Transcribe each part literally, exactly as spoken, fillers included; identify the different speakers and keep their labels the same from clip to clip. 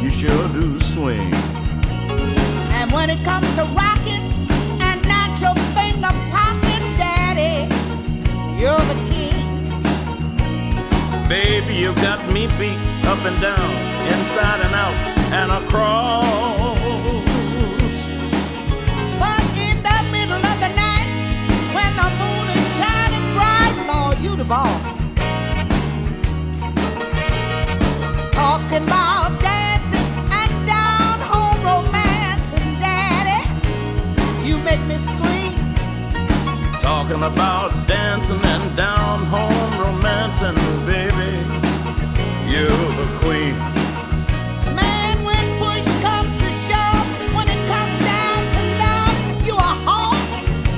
Speaker 1: you sure do swing.
Speaker 2: And when it comes to rocking and not your finger pocket, Daddy, you're the king.
Speaker 1: Baby, you got me beat up and down, inside and out, and across.
Speaker 2: But in the middle of the night, when the moon is shining bright, Lord, you the boss. Talking about dancing and down-home romancing, Daddy, you make me scream.
Speaker 1: Talking about dancing and down-home romancing, baby, you're the queen.
Speaker 2: Man, when push comes to shove, when it comes down to love, you a horse.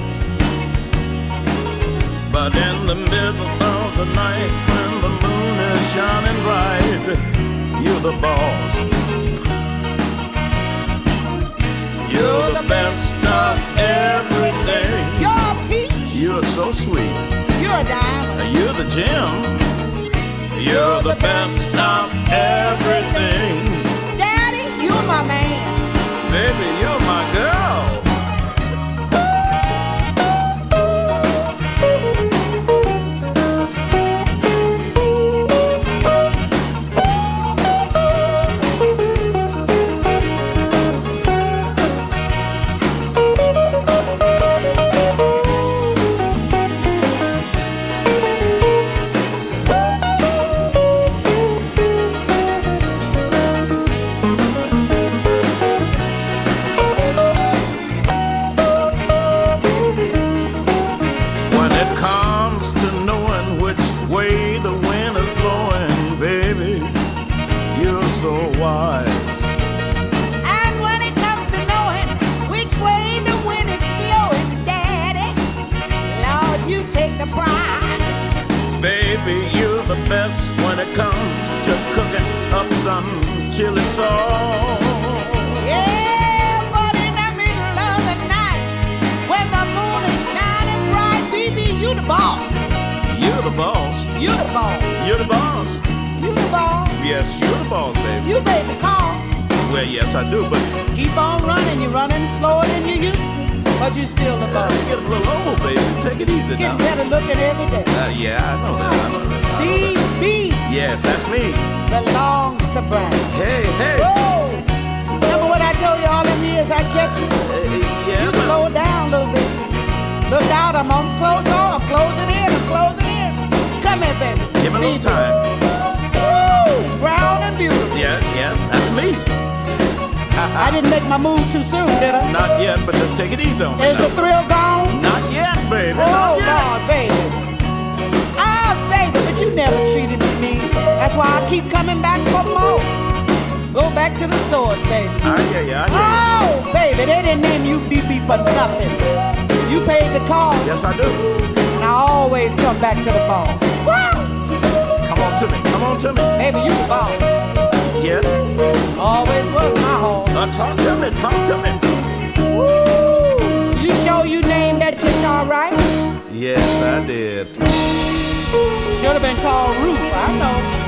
Speaker 1: But in the middle of the night, when the moon is shining bright, you're the boss. You're the best of everything.
Speaker 2: You're a peach.
Speaker 1: You're so sweet.
Speaker 2: You're a diamond.
Speaker 1: You're the gem. You're the best of everything.
Speaker 2: Daddy, you're my man.
Speaker 1: Baby, you're my girl. Chili sauce.
Speaker 2: Yeah, but in the middle of the night, when the moon is shining bright, baby, you the boss.
Speaker 1: You're the boss.
Speaker 2: You the boss.
Speaker 1: You're the boss.
Speaker 2: You the boss.
Speaker 1: Yes, you're the boss, baby.
Speaker 2: You made the call.
Speaker 1: Well, yes, I do, but
Speaker 2: keep on running. You're running slower than you used to, but you're still the boss.
Speaker 1: You get a little old, baby. Take it easy
Speaker 2: Get
Speaker 1: now.
Speaker 2: Get better looking every day.
Speaker 1: Uh, yeah, I know that. I know that.
Speaker 2: B, B.
Speaker 1: Yes, that's me.
Speaker 2: Belongs to Brian.
Speaker 1: Hey, hey.
Speaker 2: Whoa! Remember what I told you all them years I get you?
Speaker 1: Uh, yeah.
Speaker 2: You slow down a little bit. Look out, I'm on close on. I'm closing in. I'm closing in. Come here, baby.
Speaker 1: Give me a little time.
Speaker 2: Woo! Brown and beautiful.
Speaker 1: Yes, yes, that's me.
Speaker 2: I didn't make my move too soon, did I?
Speaker 1: Not yet, but just take it easy on me.
Speaker 2: Is the thrill gone?
Speaker 1: Not yet, baby.
Speaker 2: Oh,
Speaker 1: Not yet.
Speaker 2: God, baby. Ah, baby, but you never treated me mean. That's why I keep coming back for more. Go back to the source, baby.
Speaker 1: I hear you, I hear you.
Speaker 2: Oh, baby, they didn't name you B B for nothing. You paid the cost.
Speaker 1: Yes, I do.
Speaker 2: And I always come back to the boss. Wow.
Speaker 1: Come on to me, come on to me.
Speaker 2: Baby, you the boss.
Speaker 1: Yes.
Speaker 2: Always was my home.
Speaker 1: Uh, talk to me, talk to me.
Speaker 2: Woo! You sure you named that guitar right?
Speaker 1: Yes, I did.
Speaker 2: Should have been called Ruth, I know.